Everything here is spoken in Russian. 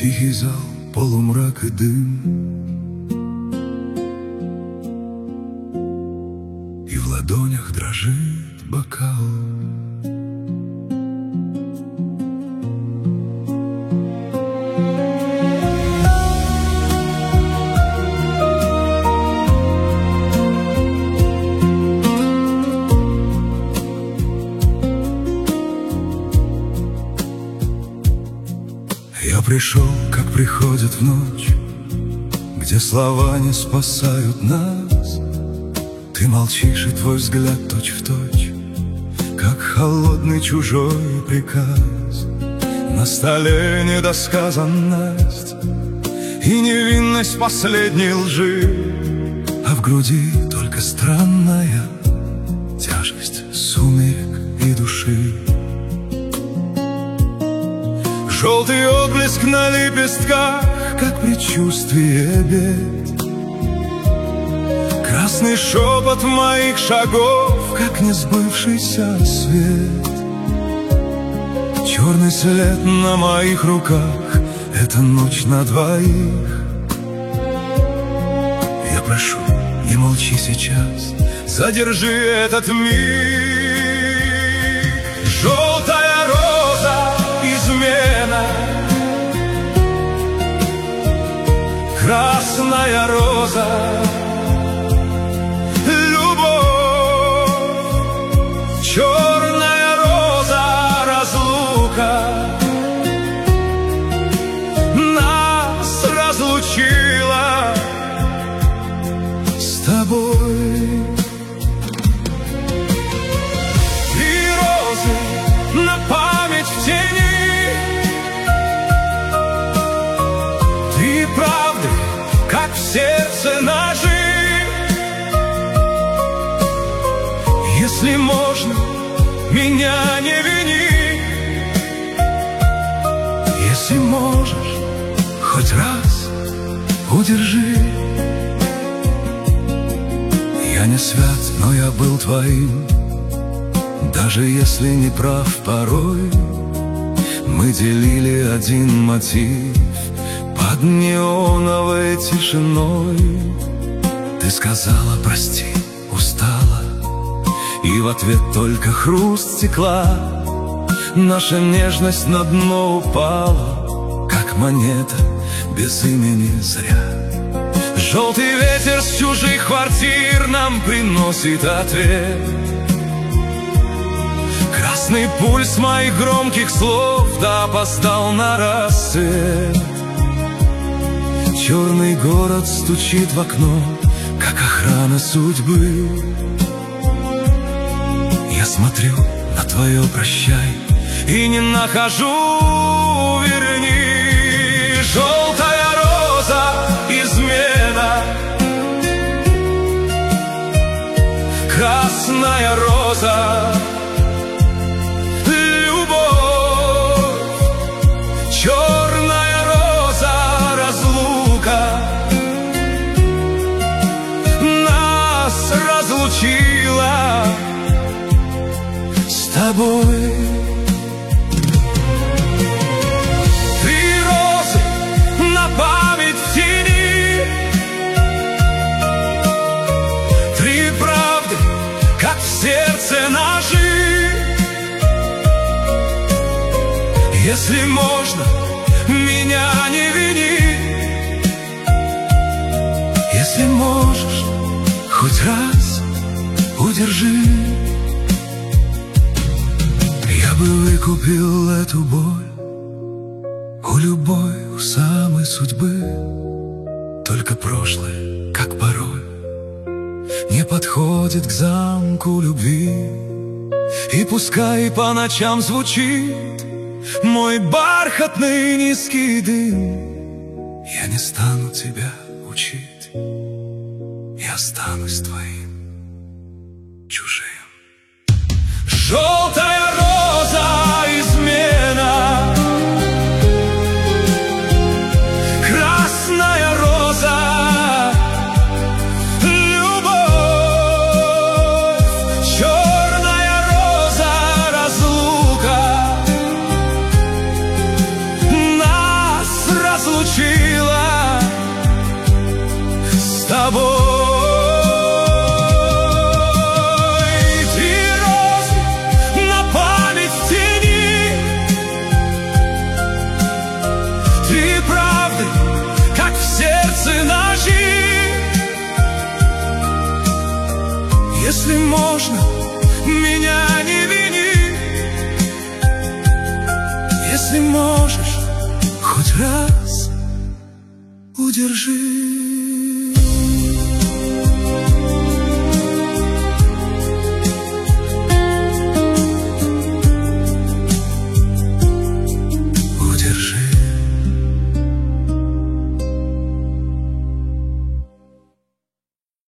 Тихий зал, полумрак и дым, и в ладонях дрожит бокал. Я пришел, как приходят в ночь, где слова не спасают нас. Ты молчишь, и твой взгляд точь-в-точь, как холодный чужой приказ. На столе недосказанность и невинность последней лжи, а в груди только странная тяжесть сумерек и души. Желтый отблеск на лепестках, как предчувствие бед. Красный шепот моих шагов, как несбывшийся свет. Черный след на моих руках — это ночь на двоих. Я прошу, не молчи сейчас, задержи этот миг. Желтая роза — измена, красная роза — любовь, черная роза — разлука. Нас разлучила с тобой. Три розы на память в тени, три правды, как в сердце ножи. Если можно, меня не вини. Если можешь, хоть раз удержи. Я не свят, но я был твоим, даже если не прав порой. Мы делили один мотив под неоновой тишиной. Ты сказала прости, устала, и в ответ только хруст стекла. Наша нежность на дно упала, как монета без имени зря. Желтый ветер с чужих квартир нам приносит ответ. Красный пульс моих громких слов да опоздал на рассвет. Черный город стучит в окно, как охрана судьбы. Я смотрю на твое прощай и не нахожу верни. Желтая роза — измена, красная роза — любовь, черная роза — разлука. Нас разлучила с тобой. Три розы на память в тени, три правды, как в сердце ножи. Если можно, меня не вини. Если можешь, хоть раз удержи. Я бы выкупил эту боль у любой, у самой судьбы. Только прошлое, как пароль, не подходит к замку любви. И пускай по ночам звучит мой бархатный низкий дым, я не стану тебя учить, я останусь твоим чужим. Желтая роза — измена, красная роза — любовь, черная роза — разлука. Нас Если можно, меня не вини. Если можешь, хоть раз удержи.